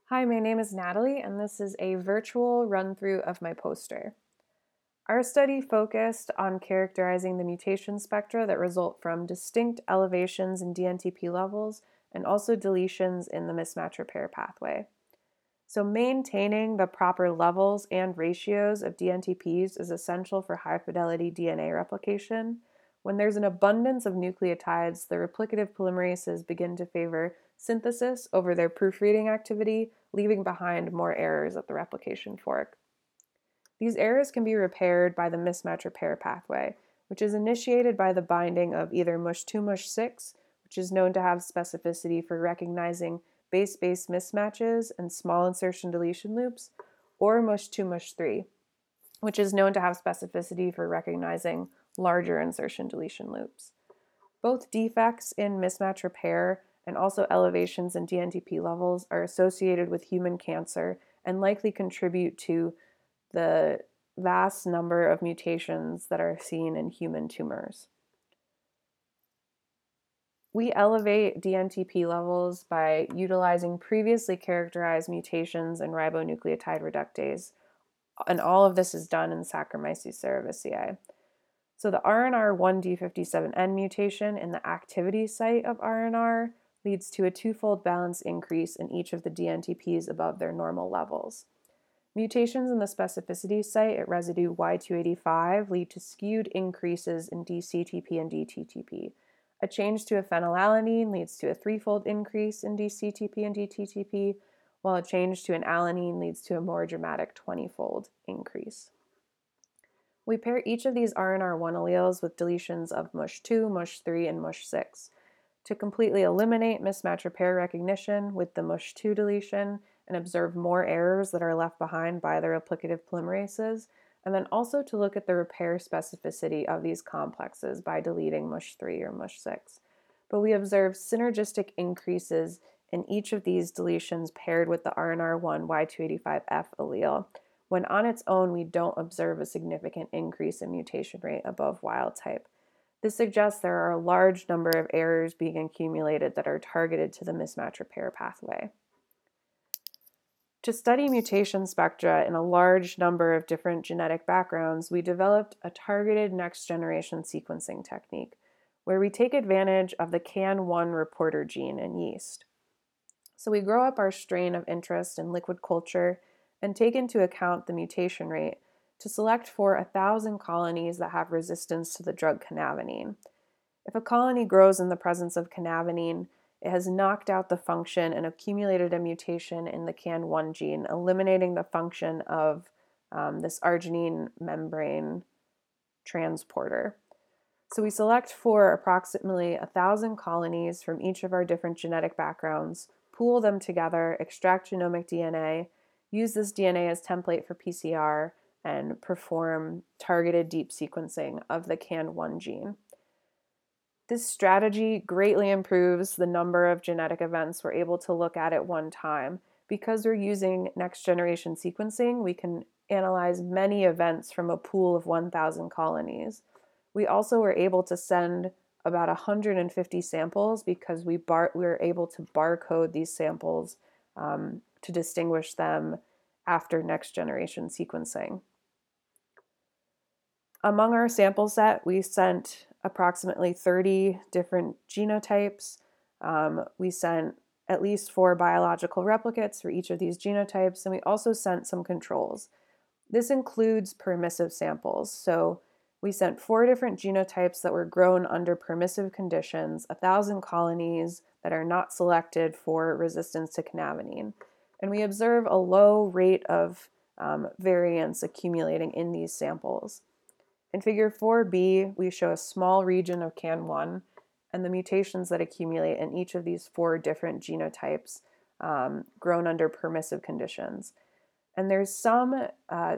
Hi, my name is Natalie, and this is a virtual run-through of my poster. Our study focused on characterizing the mutation spectra that result from distinct elevations in DNTP levels and also deletions in the mismatch repair pathway. So maintaining the proper levels and ratios of DNTPs is essential for high-fidelity DNA replication. When there's an abundance of nucleotides, the replicative polymerases begin to favor synthesis over their proofreading activity, leaving behind more errors at the replication fork. These errors can be repaired by the mismatch repair pathway, which is initiated by the binding of either MUSH2, MUSH6, which is known to have specificity for recognizing base-base mismatches and small insertion deletion loops, or MUSH2, MUSH3, which is known to have specificity for recognizing larger insertion deletion loops. Both defects in mismatch repair and also elevations in DNTP levels are associated with human cancer and likely contribute to the vast number of mutations that are seen in human tumors. We elevate DNTP levels by utilizing previously characterized mutations in ribonucleotide reductase, and all of this is done in Saccharomyces cerevisiae. So the RNR1D57N mutation in the activity site of RNR leads to a twofold balance increase in each of the DNTPs above their normal levels. Mutations in the specificity site at residue Y285 lead to skewed increases in DCTP and DTTP. A change to a phenylalanine leads to a threefold increase in DCTP and DTTP, while a change to an alanine leads to a more dramatic 20-fold increase. We pair each of these RNR1 alleles with deletions of MUSH2, MUSH3, and MUSH6 to completely eliminate mismatch repair recognition with the MUSH2 deletion and observe more errors that are left behind by the replicative polymerases, and then also to look at the repair specificity of these complexes by deleting MUSH3 or MUSH6. But we observe synergistic increases in each of these deletions paired with the RNR1 Y285F allele, when on its own we don't observe a significant increase in mutation rate above wild type. This suggests there are a large number of errors being accumulated that are targeted to the mismatch repair pathway. To study mutation spectra in a large number of different genetic backgrounds, we developed a targeted next-generation sequencing technique where we take advantage of the CAN1 reporter gene in yeast. So we grow up our strain of interest in liquid culture and take into account the mutation rate to select for 1,000 colonies that have resistance to the drug canavanine. If a colony grows in the presence of canavanine, it has knocked out the function and accumulated a mutation in the CAN1 gene, eliminating the function of this arginine membrane transporter. So we select for approximately 1,000 colonies from each of our different genetic backgrounds, pool them together, extract genomic DNA, use this DNA as template for PCR, and perform targeted deep sequencing of the CAN1 gene. This strategy greatly improves the number of genetic events we're able to look at one time. Because we're using next-generation sequencing, we can analyze many events from a pool of 1,000 colonies. We also were able to send about 150 samples because we were able to barcode these samples to distinguish them after next-generation sequencing. Among our sample set, we sent approximately 30 different genotypes. We sent at least 4 biological replicates for each of these genotypes, and we also sent some controls. This includes permissive samples. So we sent 4 different genotypes that were grown under permissive conditions, 1,000 colonies that are not selected for resistance to canavanine. And we observe a low rate of variance accumulating in these samples. In figure 4b, we show a small region of CAN1 and the mutations that accumulate in each of these 4 different genotypes grown under permissive conditions. And there's some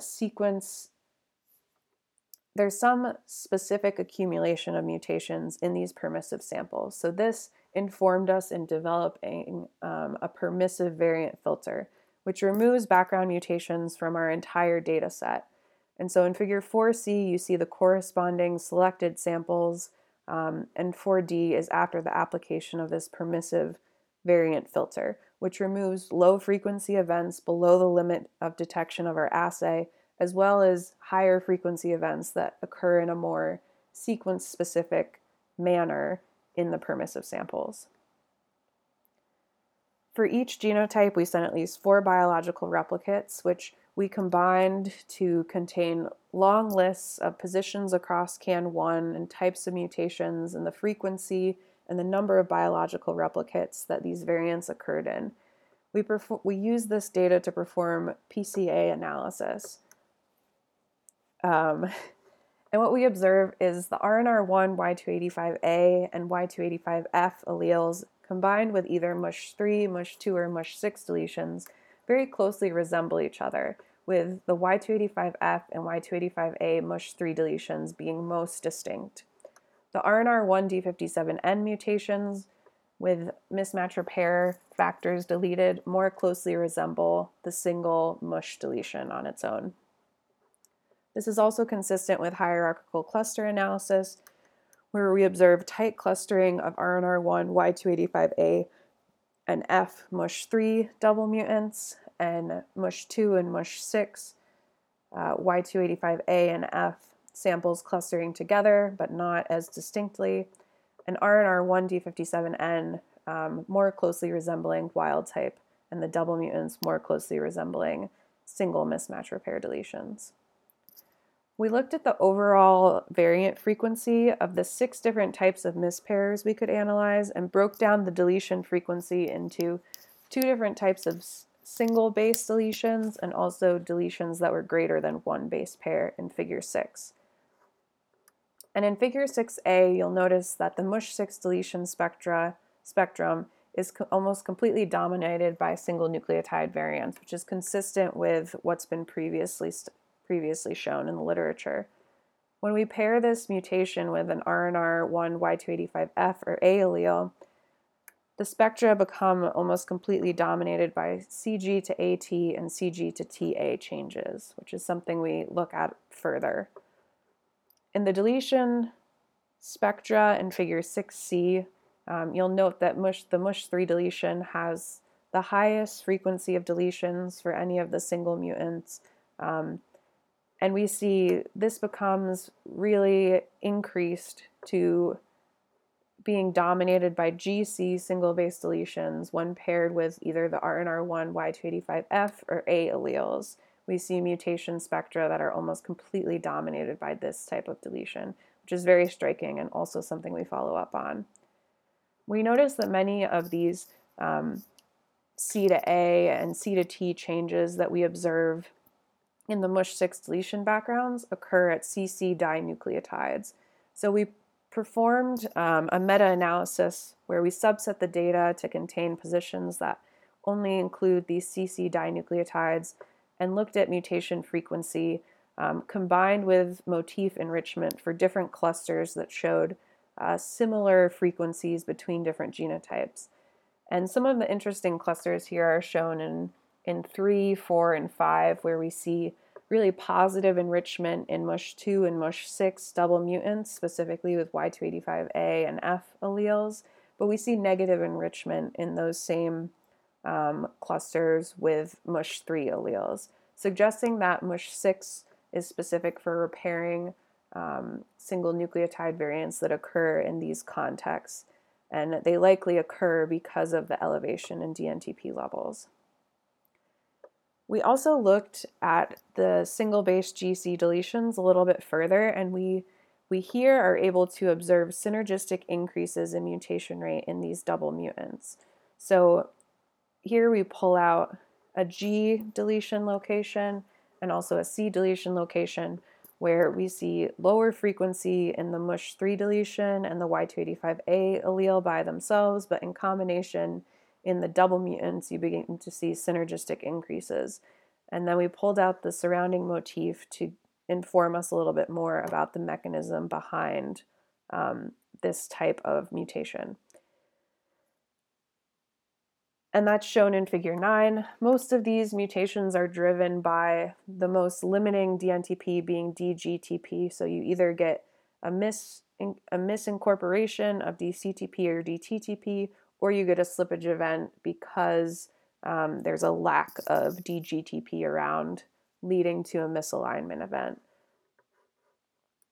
specific accumulation of mutations in these permissive samples. So this informed us in developing a permissive variant filter, which removes background mutations from our entire data set. And so in figure 4c, you see the corresponding selected samples, and 4d is after the application of this permissive variant filter, which removes low-frequency events below the limit of detection of our assay, as well as higher frequency events that occur in a more sequence-specific manner in the permissive samples. For each genotype, we sent at least 4 biological replicates, which we combined to contain long lists of positions across CAN1 and types of mutations and the frequency and the number of biological replicates that these variants occurred in. We used this data to perform PCA analysis. And what we observe is the RNR1 Y285A and Y285F alleles combined with either MUSH3, MUSH2, or MUSH6 deletions very closely resemble each other, with the Y285F and Y285A MUSH3 deletions being most distinct. The RNR1 D57N mutations with mismatch repair factors deleted more closely resemble the single MUSH deletion on its own. This is also consistent with hierarchical cluster analysis, where we observe tight clustering of RNR1 Y285A and F MUSH3 double mutants, and MUSH2 and MUSH6 Y285A and F samples clustering together but not as distinctly, and RNR1 D57N more closely resembling wild type, and the double mutants more closely resembling single mismatch repair deletions. We looked at the overall variant frequency of the 6 different types of mispairs we could analyze and broke down the deletion frequency into 2 different types of single base deletions and also deletions that were greater than 1 base pair in Figure 6. And in Figure 6a, you'll notice that the MUSH6 deletion spectrum is almost completely dominated by single nucleotide variants, which is consistent with what's been previously shown in the literature. When we pair this mutation with an RNR1 Y285F or A allele, the spectra become almost completely dominated by CG to AT and CG to TA changes, which is something we look at further. In the deletion spectra in Figure 6c, you'll note that the MUSH3 deletion has the highest frequency of deletions for any of the single mutants. And we see this becomes really increased to being dominated by GC single base deletions when paired with either the RNR1 Y285F or A alleles. We see mutation spectra that are almost completely dominated by this type of deletion, which is very striking and also something we follow up on. We notice that many of these C to A and C to T changes that we observe in the MUSH6 deletion backgrounds occur at CC dinucleotides. So we performed a meta-analysis where we subset the data to contain positions that only include these CC dinucleotides and looked at mutation frequency combined with motif enrichment for different clusters that showed similar frequencies between different genotypes. And some of the interesting clusters here are shown in 3, 4, and 5, where we see really positive enrichment in MUSH2 and MUSH6 double mutants, specifically with Y285A and F alleles, but we see negative enrichment in those same clusters with MUSH3 alleles, suggesting that MUSH6 is specific for repairing single nucleotide variants that occur in these contexts, and they likely occur because of the elevation in DNTP levels. We also looked at the single base GC deletions a little bit further, and we here are able to observe synergistic increases in mutation rate in these double mutants. So here we pull out a G deletion location and also a C deletion location where we see lower frequency in the MUSH3 deletion and the Y285A allele by themselves, but in combination in the double mutants, you begin to see synergistic increases. And then we pulled out the surrounding motif to inform us a little bit more about the mechanism behind this type of mutation. And that's shown in Figure 9. Most of these mutations are driven by the most limiting DNTP being DGTP. So you either get a misincorporation of DCTP or DTTP, or you get a slippage event because there's a lack of DGTP around, leading to a misalignment event.